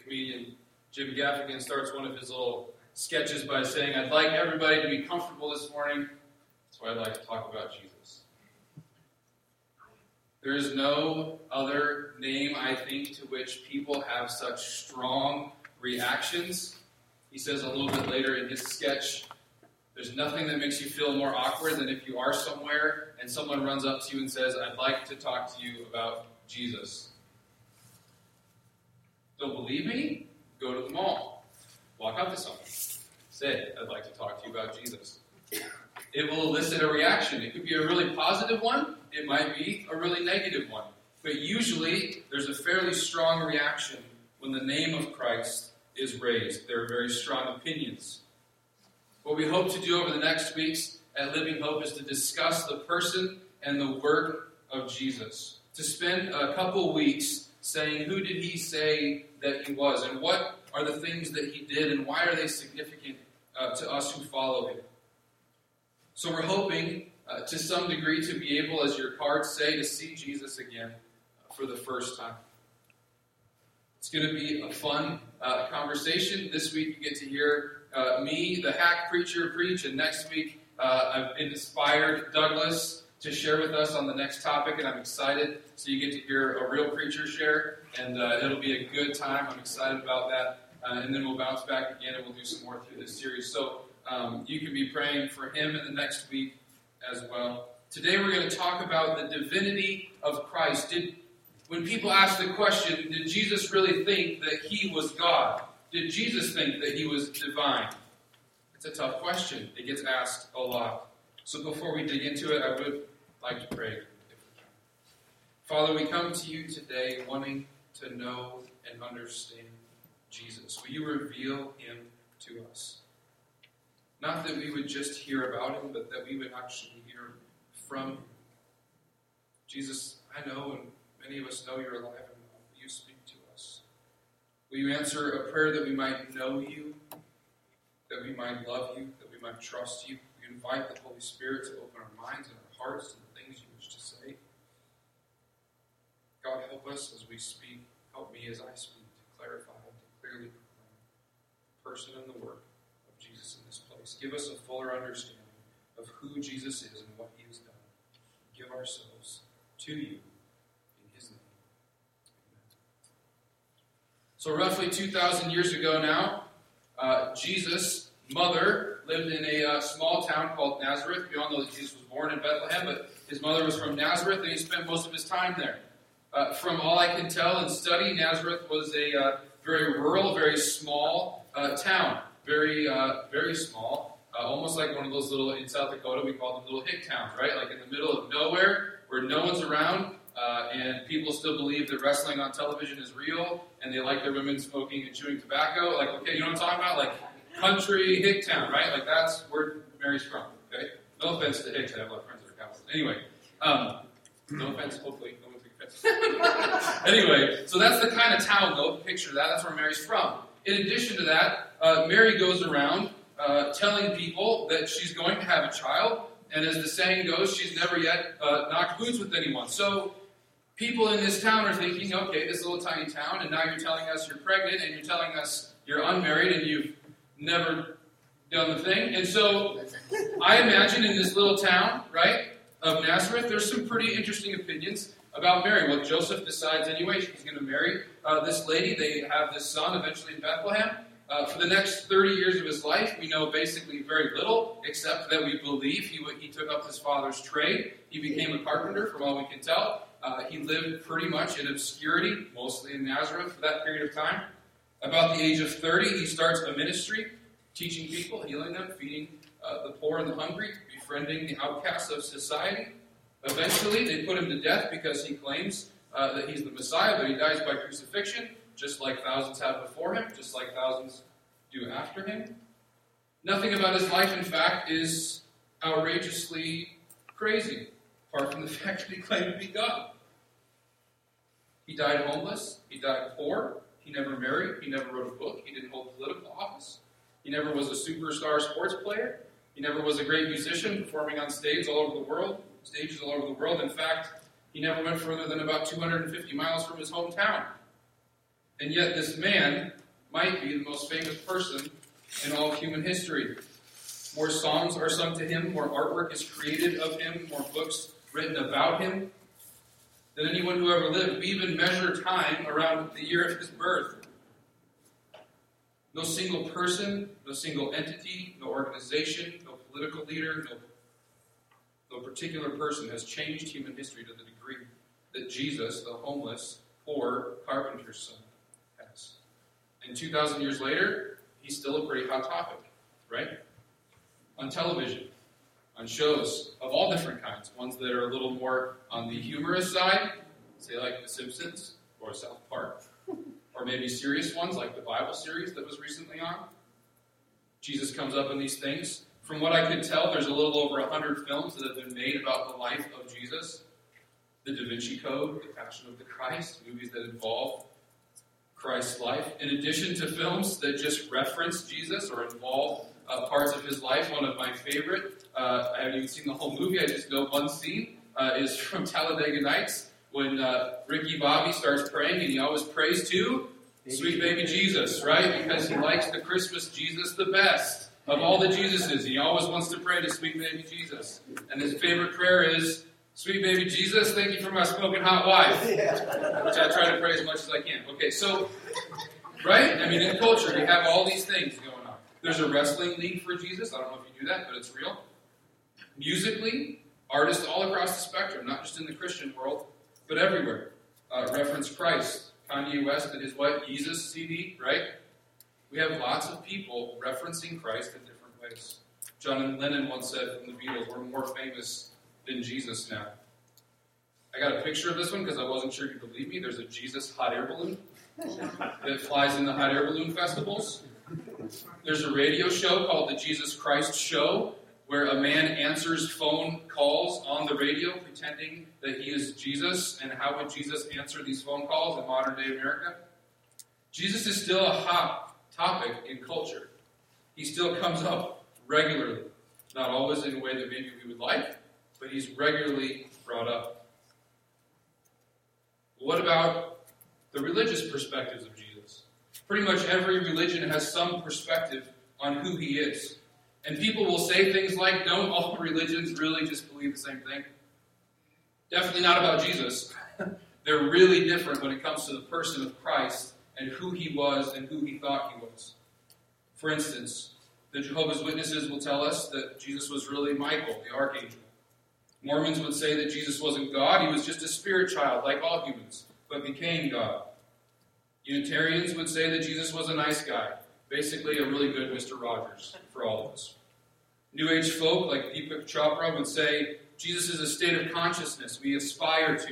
comedian Jim Gaffigan starts one of his little sketches by saying, "I'd like everybody to be comfortable this morning, so I'd like to talk about Jesus." There is no other name, I think, to which people have such strong reactions. He says a little bit later in his sketch, there's nothing that makes you feel more awkward than if you are somewhere and someone runs up to you and says, "I'd like to talk to you about Jesus." Don't believe me? Go to the mall. Walk up to someone. Say, "I'd like to talk to you about Jesus." It will elicit a reaction. It could be a really positive one. It might be a really negative one. But usually, there's a fairly strong reaction when the name of Christ is raised. There are very strong opinions. What we hope to do over the next weeks at Living Hope is to discuss the person and the work of Jesus. To spend a couple weeks saying, who did he say that he was? And what are the things that he did? And why are they significant to us who follow him? So we're hoping, to some degree, to be able, as your cards say, to see Jesus again for the first time. It's going to be a fun conversation. This week you get to hear me, the hack preacher, preach, and next week I've inspired Douglas to share with us on the next topic, and I'm excited. So you get to hear a real preacher share, and it'll be a good time. I'm excited about that. And then we'll bounce back again, and we'll do some more through this series. So you can be praying for him in the next week as well. Today we're going to talk about the divinity of Christ. When people ask the question, did Jesus really think that he was God? Did Jesus think that he was divine? It's a tough question. It gets asked a lot. So before we dig into it, I would like to pray, if we can. Father, we come to you today wanting to know and understand Jesus. Will you reveal him to us? Not that we would just hear about him, but that we would actually hear from him. Jesus, I know, and many of us know you're alive and well. Will you speak to us? Will you answer a prayer that we might know you, that we might love you, that we might trust you? We invite the Holy Spirit to open our minds and our hearts to the things you wish to say. God, help us as we speak. Help me as I speak to clarify and to clearly proclaim the person and the work of Jesus in this place. Give us a fuller understanding of who Jesus is and what he has done. Give ourselves to you in his name. Amen. So roughly 2,000 years ago now, Jesus' mother lived in a small town called Nazareth. We all know that Jesus was born in Bethlehem, but his mother was from Nazareth, and he spent most of his time there. From all I can tell and study, Nazareth was a very rural, very small town. Very small. Almost like one of those little, in South Dakota, we call them little hick towns, right? Like in the middle of nowhere, where no one's around, and people still believe that wrestling on television is real, and they like their women smoking and chewing tobacco. Like, okay, you know what I'm talking about? Like, country hick town, right? Like, that's where Mary's from, okay? No offense to Hicks, I have a lot of friends that are Cowboys. Anyway, no offense, hopefully, no one took offense. Anyway, so that's the kind of town, though, picture that, that's where Mary's from. In addition to that, Mary goes around telling people that she's going to have a child, and as the saying goes, she's never yet knocked boots with anyone. So people in this town are thinking, okay, this little tiny town, and now you're telling us you're pregnant, and you're telling us you're unmarried, and you've never done the thing. And so I imagine in this little town, right, of Nazareth, there's some pretty interesting opinions about Mary. Well, Joseph decides anyway she's going to marry this lady. They have this son eventually in Bethlehem. For the next 30 years of his life, we know basically very little, except that we believe he took up his father's trade. He became a carpenter, from all we can tell. He lived pretty much in obscurity, mostly in Nazareth, for that period of time. About the age of 30, he starts a ministry, teaching people, healing them, feeding the poor and the hungry, befriending the outcasts of society. Eventually, they put him to death because he claims that he's the Messiah, but he dies by crucifixion, just like thousands have before him, just like thousands do after him. Nothing about his life, in fact, is outrageously crazy, apart from the fact that he claimed to be God. He died homeless. He died poor. He never married. He never wrote a book. He didn't hold political office. He never was a superstar sports player. He never was a great musician performing on stages all over the world. In fact, he never went further than about 250 miles from his hometown. And yet this man might be the most famous person in all of human history. More songs are sung to him, more artwork is created of him, more books written about him than anyone who ever lived. We even measure time around the year of his birth. No single person, no single entity, no organization, no political leader, no particular person has changed human history to the degree that Jesus, the homeless, poor carpenter's son, has. And 2,000 years later, he's still a pretty hot topic, right? On television, on shows of all different kinds, ones that are a little more on the humorous side, say like The Simpsons or South Park, or maybe serious ones like the Bible series that was recently on. Jesus comes up in these things. From what I could tell, there's a little over 100 films that have been made about the life of Jesus. The Da Vinci Code, The Passion of the Christ, movies that involve Christ's life. In addition to films that just reference Jesus or involve parts of his life, one of my favorite, I haven't even seen the whole movie, I just know one scene, is from Talladega Nights, when Ricky Bobby starts praying, and he always prays to sweet baby Jesus, right? Because he likes the Christmas Jesus the best of all the Jesuses. He always wants to pray to sweet baby Jesus. And his favorite prayer is, sweet baby Jesus, thank you for my smoking hot wife. Which I try to pray as much as I can. Okay, so, right? I mean, in culture, we have all these things going on. There's a wrestling league for Jesus. I don't know if you do that, but it's real. Musically, artists all across the spectrum, not just in the Christian world, but everywhere, reference Christ. Kanye West and his What Jesus CD, right? We have lots of people referencing Christ in different ways. John Lennon once said from the Beatles, we're more famous than Jesus now. I got a picture of this one because I wasn't sure you'd believe me. There's a Jesus hot air balloon that flies in the hot air balloon festivals. There's a radio show called The Jesus Christ Show, where a man answers phone calls on the radio pretending that he is Jesus. And how would Jesus answer these phone calls in modern-day America? Jesus is still a hot topic in culture. He still comes up regularly. Not always in a way that maybe we would like, but he's regularly brought up. What about the religious perspectives of Jesus? Pretty much every religion has some perspective on who he is. And people will say things like, don't all religions really just believe the same thing? Definitely not about Jesus. They're really different when it comes to the person of Christ and who he was and who he thought he was. For instance, the Jehovah's Witnesses will tell us that Jesus was really Michael, the archangel. Mormons would say that Jesus wasn't God, he was just a spirit child like all humans, but became God. Unitarians would say that Jesus was a nice guy, basically a really good Mr. Rogers for all of us. New Age folk like Deepak Chopra would say Jesus is a state of consciousness we aspire to.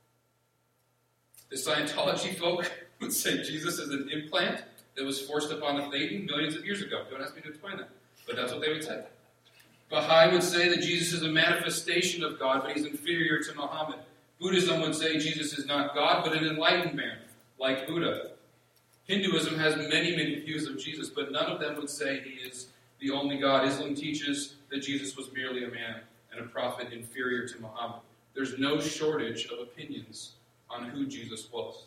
The Scientology folk would say Jesus is an implant that was forced upon a Thetan millions of years ago. Don't ask me to explain that, but that's what they would say. Baha'i would say that Jesus is a manifestation of God, but he's inferior to Muhammad. Buddhism would say Jesus is not God, but an enlightened man, like Buddha. Hinduism has many, many views of Jesus, but none of them would say he is the only God. Islam teaches that Jesus was merely a man and a prophet inferior to Muhammad. There's no shortage of opinions on who Jesus was.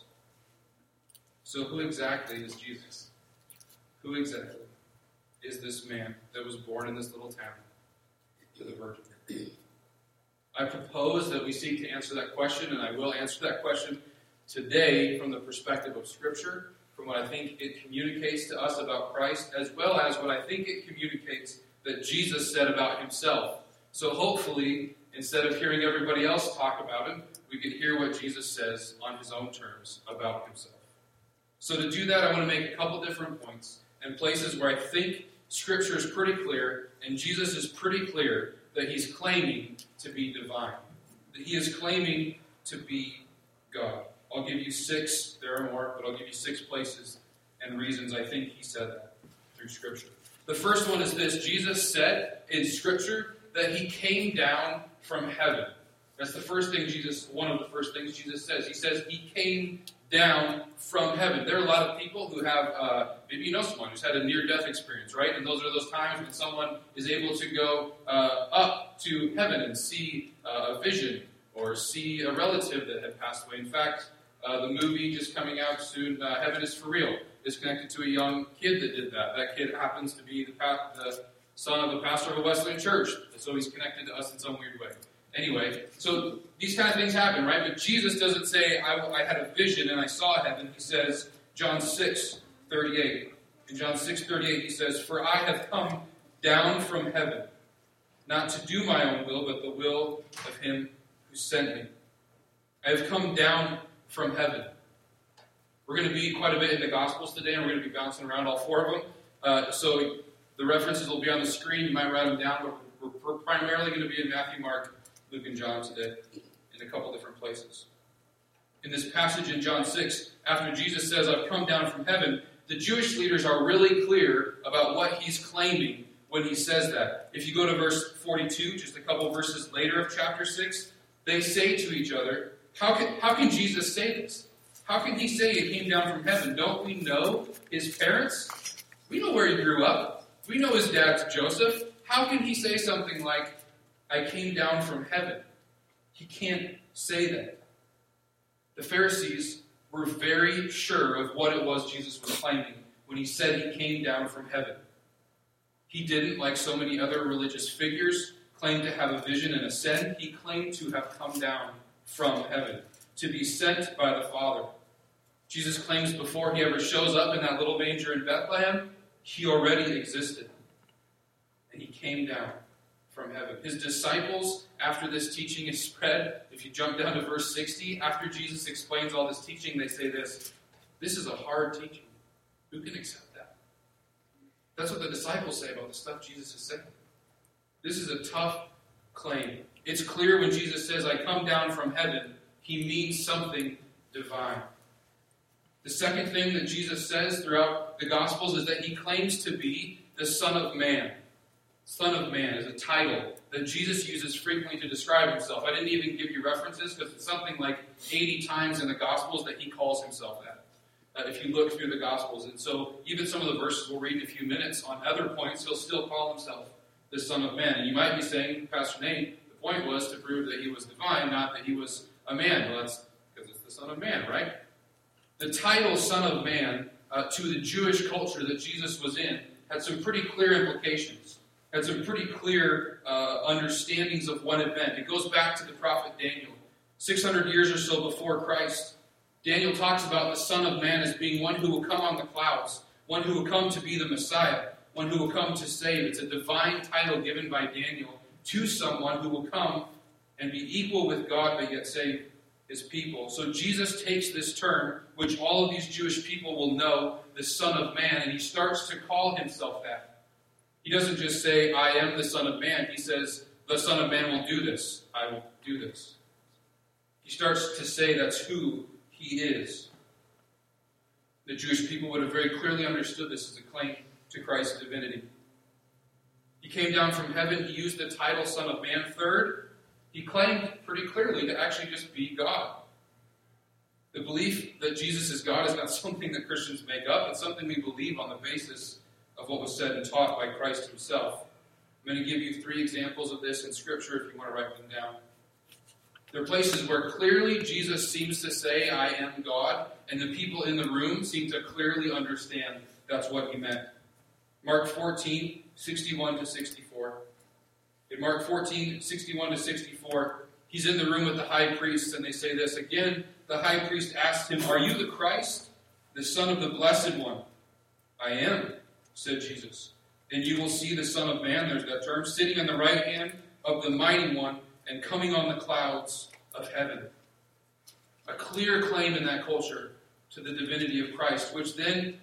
So who exactly is Jesus? Who exactly is this man that was born in this little town to the Virgin? I propose that we seek to answer that question, and I will answer that question today from the perspective of Scripture, from what I think it communicates to us about Christ, as well as what I think it communicates that Jesus said about himself. So hopefully, instead of hearing everybody else talk about him, we can hear what Jesus says on his own terms about himself. So to do that, I want to make a couple different points and places where I think Scripture is pretty clear, and Jesus is pretty clear that he's claiming to be divine, that he is claiming to be God. I'll give you 6, there are more, but I'll give you 6 places and reasons I think he said that through Scripture. The first one is this: Jesus said in Scripture that he came down from heaven. That's the first thing one of the first things Jesus says. He says he came down from heaven. There are a lot of people who have, maybe you know someone who's had a near-death experience, right? And those are those times when someone is able to go up to heaven and see a vision or see a relative that had passed away. In fact, The movie just coming out soon, Heaven is for Real, is connected to a young kid that did that. That kid happens to be the son of the pastor of a Wesleyan church, so he's connected to us in some weird way. Anyway, so these kind of things happen, right? But Jesus doesn't say, I had a vision and I saw heaven. He says, John 6:38. In John 6:38, he says, "For I have come down from heaven, not to do my own will, but the will of him who sent me." I have come down from heaven. We're going to be quite a bit in the Gospels today, and we're going to be bouncing around all four of them. So the references will be on the screen. You might write them down, but we're primarily going to be in Matthew, Mark, Luke, and John today, in a couple different places. In this passage in John 6, after Jesus says, "I've come down from heaven," the Jewish leaders are really clear about what he's claiming when he says that. If you go to verse 42, just a couple verses later of chapter 6, they say to each other, how can Jesus say this? How can he say he came down from heaven? Don't we know his parents? We know where he grew up. We know his dad's Joseph. How can he say something like, "I came down from heaven"? He can't say that. The Pharisees were very sure of what it was Jesus was claiming when he said he came down from heaven. He didn't, like so many other religious figures, claim to have a vision and ascend. He claimed to have come down from heaven, to be sent by the Father. Jesus claims before he ever shows up in that little manger in Bethlehem, he already existed. And he came down from heaven. His disciples, after this teaching is spread, if you jump down to verse 60, after Jesus explains all this teaching, they say this: "This is a hard teaching. Who can accept that?" That's what the disciples say about the stuff Jesus is saying. This is a tough claim. It's clear when Jesus says, "I come down from heaven," he means something divine. The second thing that Jesus says throughout the Gospels is that he claims to be the Son of Man. Son of Man is a title that Jesus uses frequently to describe himself. I didn't even give you references because it's something like 80 times in the Gospels that he calls himself that. If you look through the Gospels. And so even some of the verses we'll read in a few minutes, on other points, he'll still call himself the Son of Man. And you might be saying, Pastor Nate, the point was to prove that he was divine, not that he was a man. Well, that's because it's the Son of Man, right? The title Son of Man, to the Jewish culture that Jesus was in, had some pretty clear implications. Had some pretty clear understandings of what it meant. It goes back to the prophet Daniel. 600 years or so before Christ, Daniel talks about the Son of Man as being one who will come on the clouds, one who will come to be the Messiah, one who will come to save. It's a divine title given by Daniel to someone who will come and be equal with God but yet save his people. So Jesus takes this term, which all of these Jewish people will know, the Son of Man, and he starts to call himself that. He doesn't just say, "I am the Son of Man." He says, "The Son of Man will do this. I will do this." He starts to say that's who he is. The Jewish people would have very clearly understood this as a claim to Christ's divinity. He came down from heaven. He used the title Son of Man. Third, he claimed pretty clearly to actually just be God. The belief that Jesus is God is not something that Christians make up. It's something we believe on the basis of what was said and taught by Christ himself. I'm going to give you 3 examples of this in Scripture if you want to write them down. There are places where clearly Jesus seems to say, "I am God," and the people in the room seem to clearly understand that's what he meant. Mark 14, 61 to 64. In Mark 14, 61 to 64, he's in the room with the high priests, and they say this. Again, the high priest asked him, "Are you the Christ, the Son of the Blessed One?" "I am," said Jesus. "And you will see the Son of Man," there's that term, "sitting on the right hand of the Mighty One and coming on the clouds of heaven." A clear claim in that culture to the divinity of Christ, which then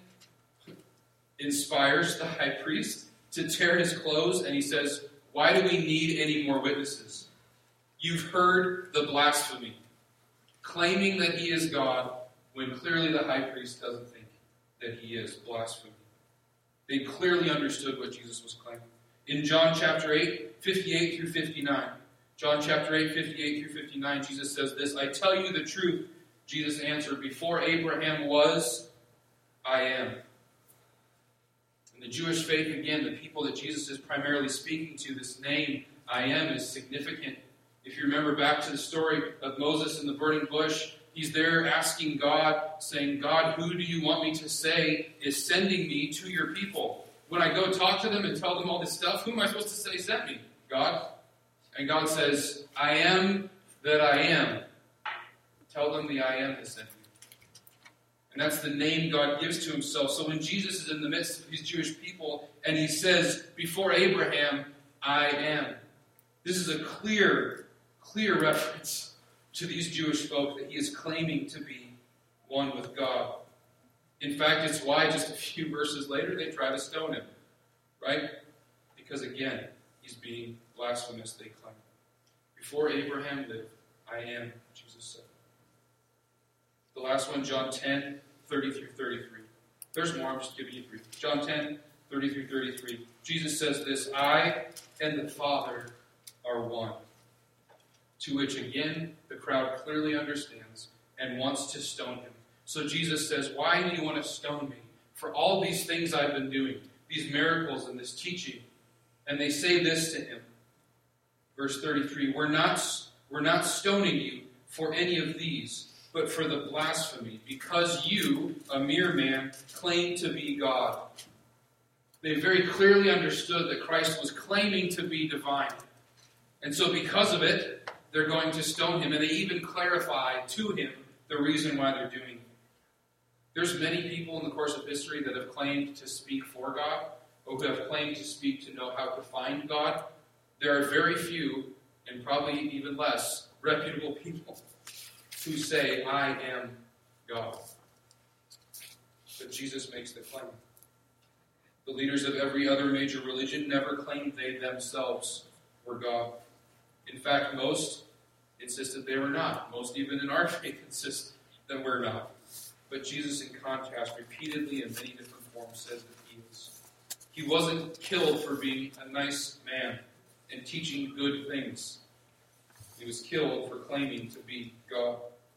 inspires the high priest to tear his clothes, and he says, "Why do we need any more witnesses? You've heard the blasphemy," claiming that he is God when clearly the high priest doesn't think that he is. Blasphemy. They clearly understood what Jesus was claiming. In John chapter 8, 58 through 59, John chapter 8, 58 through 59, Jesus says this, "I tell you the truth," Jesus answered, "before Abraham was, I am." In the Jewish faith, again, the people that Jesus is primarily speaking to, this name, I am, is significant. If you remember back to the story of Moses in the burning bush, he's there asking God, saying, God, who do you want me to say is sending me to your people? When I go talk to them and tell them all this stuff, who am I supposed to say sent me? God? And God says, I am that I am. Tell them the I am has sent me. And that's the name God gives to himself. So when Jesus is in the midst of these Jewish people and he says, before Abraham, I am. This is a clear reference to these Jewish folk that he is claiming to be one with God. In fact, it's why just a few verses later they try to stone him. Right? Because again, he's being blasphemous, they claim. Before Abraham lived, I am, Jesus said. The last one, John 10, 30 through 33. There's more, I'm just giving you 3. John 10, 30 through 33. Jesus says this, I and the Father are one. To which again, the crowd clearly understands and wants to stone him. So Jesus says, why do you want to stone me? For all these things I've been doing, these miracles and this teaching. And they say this to him. Verse 33, we're not stoning you for any of these, but for the blasphemy, because you, a mere man, claim to be God. They very clearly understood that Christ was claiming to be divine. And so because of it, they're going to stone him. And they even clarify to him the reason why they're doing it. There's many people in the course of history that have claimed to speak for God, or who have claimed to speak to know how to find God. There are very few, and probably even less, reputable people who say, I am God. But Jesus makes the claim. The leaders of every other major religion never claimed they themselves were God. In fact, most insisted they were not. Most, even in our faith, insist that we're not. But Jesus, in contrast, repeatedly in many different forms, says that he is. He wasn't killed for being a nice man and teaching good things. He was killed for claiming to be God.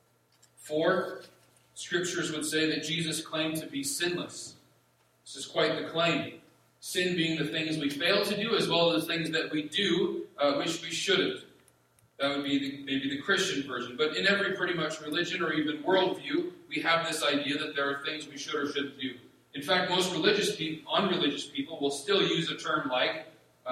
4, scriptures would say that Jesus claimed to be sinless. This is quite the claim. Sin being the things we fail to do, as well as the things that we do, which we shouldn't. That would be maybe the Christian version. But in every pretty much religion or even worldview, we have this idea that there are things we should or shouldn't do. In fact, most unreligious people will still use a term like,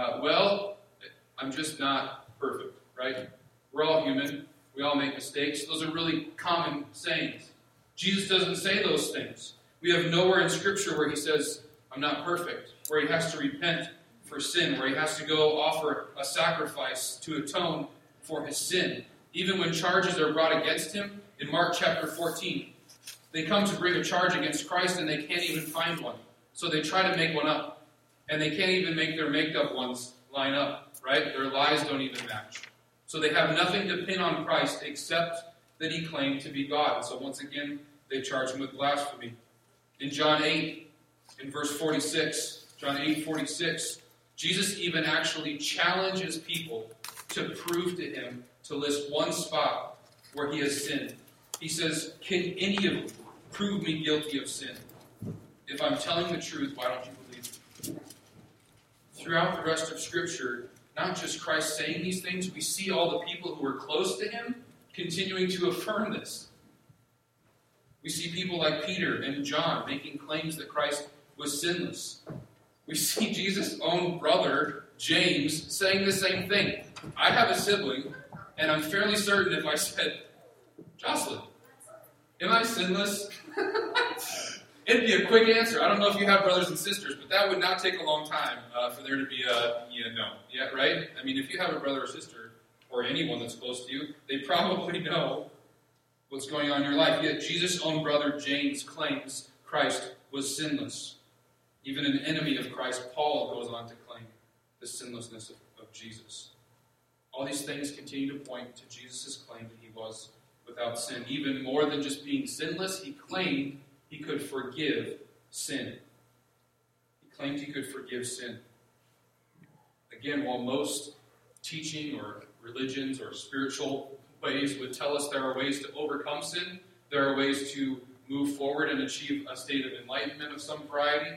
I'm just not perfect, right? We're all human. We all make mistakes. Those are really common sayings. Jesus doesn't say those things. We have nowhere in Scripture where he says, I'm not perfect, where he has to repent for sin, where he has to go offer a sacrifice to atone for his sin. Even when charges are brought against him, in Mark chapter 14, they come to bring a charge against Christ and they can't even find one. So they try to make one up. And they can't even make their make-up ones line up, right? Their lies don't even match. So they have nothing to pin on Christ except that he claimed to be God. And so once again, they charge him with blasphemy. In John 8, in verse 46, John 8:46, Jesus even actually challenges people to prove to him, to list one spot where he has sinned. He says, can any of you prove me guilty of sin? If I'm telling the truth, why don't you believe me? Throughout the rest of Scripture, not just Christ saying these things, we see all the people who were close to him continuing to affirm this. We see people like Peter and John making claims that Christ was sinless. We see Jesus' own brother, James, saying the same thing. I have a sibling, and I'm fairly certain if I said, Jocelyn, am I sinless? It'd be a quick answer. I don't know if you have brothers and sisters, but that would not take a long time for there to be a, no. Yeah, right? I mean, if you have a brother or sister, or anyone that's close to you, they probably know what's going on in your life. Yet Jesus' own brother, James, claims Christ was sinless. Even an enemy of Christ, Paul, goes on to claim the sinlessness of Jesus. All these things continue to point to Jesus' claim that he was without sin. Even more than just being sinless, he claimed he could forgive sin. He claimed he could forgive sin. Again, while most teaching or religions or spiritual ways would tell us there are ways to overcome sin, there are ways to move forward and achieve a state of enlightenment of some variety,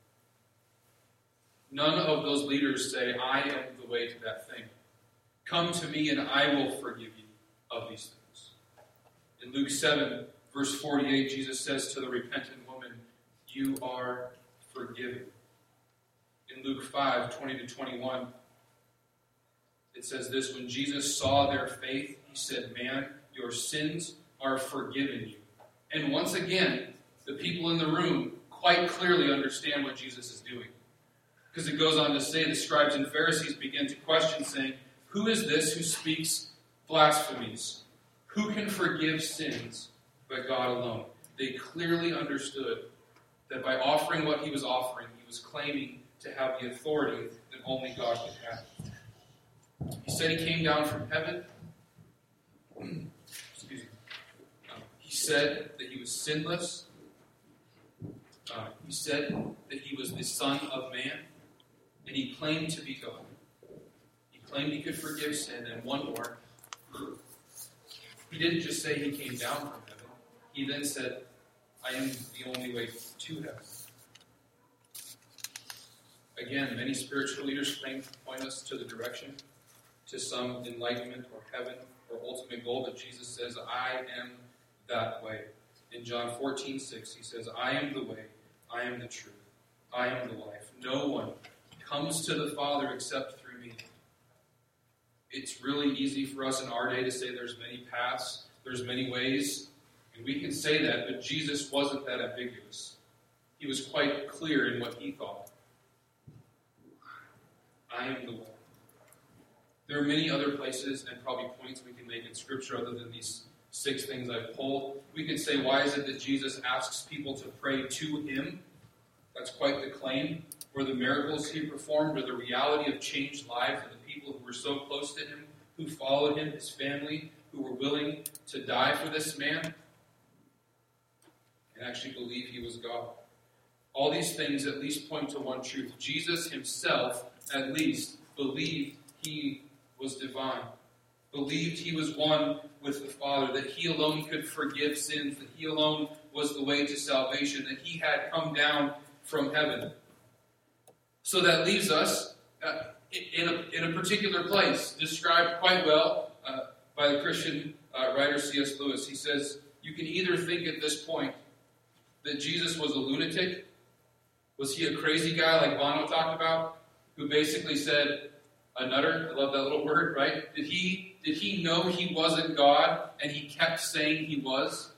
none of those leaders say, I am the way to that thing. Come to me and I will forgive you of these things. In Luke 7, verse 48, Jesus says to the repentant woman, "You are forgiven." In Luke 5, 20 to 21, it says this, "When Jesus saw their faith, he said, 'Man, your sins are forgiven you.'" And once again, the people in the room quite clearly understand what Jesus is doing. Because it goes on to say, the scribes and Pharisees begin to question, saying, "Who is this who speaks blasphemies? Who can forgive sins but God alone?" They clearly understood that by offering what he was offering, he was claiming to have the authority that only God could have. He said he came down from heaven. Excuse me. He said that he was sinless. He said that he was the Son of Man. And he claimed to be God. He claimed he could forgive sin. And one more. He didn't just say he came down from heaven. He then said, "I am the only way to heaven." Again, many spiritual leaders claim to point us to the direction, to some enlightenment or heaven or ultimate goal, but Jesus says, "I am that way." In John 14:6, he says, "I am the way, I am the truth, I am the life. No one comes to the Father except through me." It's really easy for us in our day to say there's many paths, there's many ways, and we can say that, but Jesus wasn't that ambiguous. He was quite clear in what he thought. I am the way. There are many other places and probably points we can make in Scripture other than these 6 things I've pulled. We could say, why is it that Jesus asks people to pray to him? That's quite the claim. Or the miracles he performed, or the reality of changed lives of the people who were so close to him, who followed him, his family, who were willing to die for this man, and actually believe he was God. All these things at least point to one truth. Jesus himself at least believed he was divine, believed he was one with the Father, that he alone could forgive sins, that he alone was the way to salvation, that he had come down from heaven. So that leaves us in a particular place, described quite well by the Christian writer C.S. Lewis. He says, you can either think at this point that Jesus was a lunatic. Was he a crazy guy like Bono talked about, who basically said, a nutter? I love that little word, right? Did he know he wasn't God and he kept saying he was?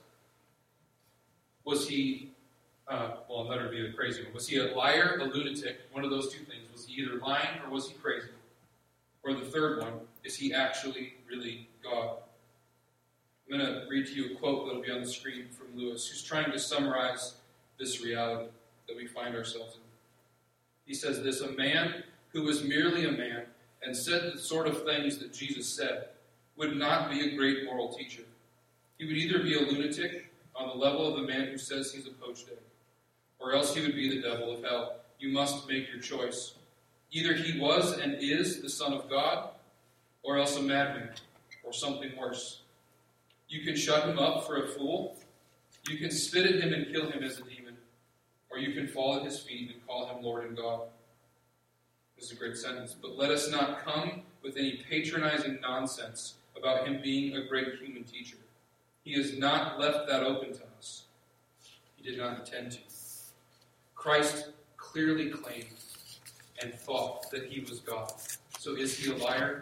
Was he... well, another would be the crazy one. Was he a liar, a lunatic? One of those two things. Was he either lying or was he crazy? Or the third one, is he actually really God? I'm going to read to you a quote that will be on the screen from Lewis, who's trying to summarize this reality that we find ourselves in. He says this, "A man who was merely a man and said the sort of things that Jesus said would not be a great moral teacher. He would either be a lunatic on the level of the man who says he's a poached egg, or else he would be the devil of hell. You must make your choice. Either he was and is the Son of God, or else a madman, or something worse. You can shut him up for a fool. You can spit at him and kill him as a demon, or you can fall at his feet and call him Lord and God." This is a great sentence. "But let us not come with any patronizing nonsense about him being a great human teacher. He has not left that open to us. He did not intend to. Christ clearly claimed and thought that he was God. So is he a liar?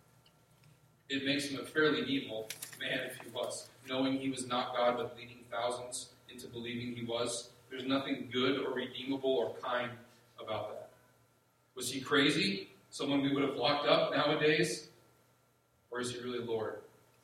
It makes him a fairly evil man if he was, knowing he was not God but leading thousands into believing he was. There's nothing good or redeemable or kind about that. Was he crazy? Someone we would have locked up nowadays? Or is he really Lord?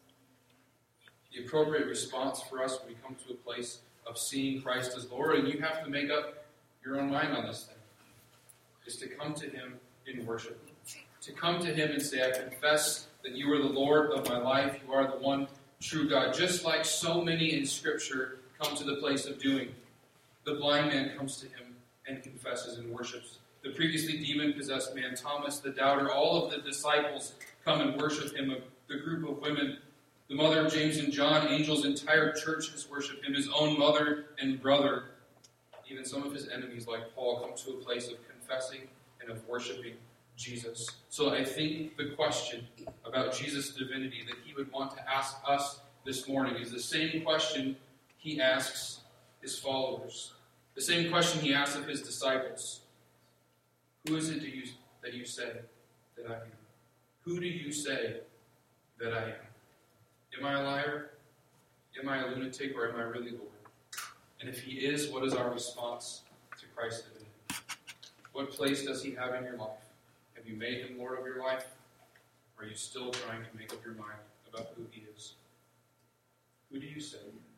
The appropriate response for us when we come to a place of seeing Christ as Lord, and you have to make up your own mind on this thing, is to come to him in worship. To come to him and say, I confess that you are the Lord of my life. You are the one true God. Just like so many in Scripture come to the place of doing. The blind man comes to him and confesses and worships. The previously demon-possessed man, Thomas the doubter, all of the disciples come and worship him. The group of women, the mother of James and John, angels, entire church has worshipped him. His own mother and brother, even some of his enemies like Paul, come to a place of confessing and of worshiping Jesus. So I think the question about Jesus' divinity that he would want to ask us this morning is the same question he asks his followers, the same question he asks of his disciples. Who is it that you say that I am? Who do you say that I am? Am I a liar? Am I a lunatic, or am I really Lord? And if he is, what is our response to Christ today? What place does he have in your life? Have you made him Lord of your life? Or are you still trying to make up your mind about who he is? Who do you say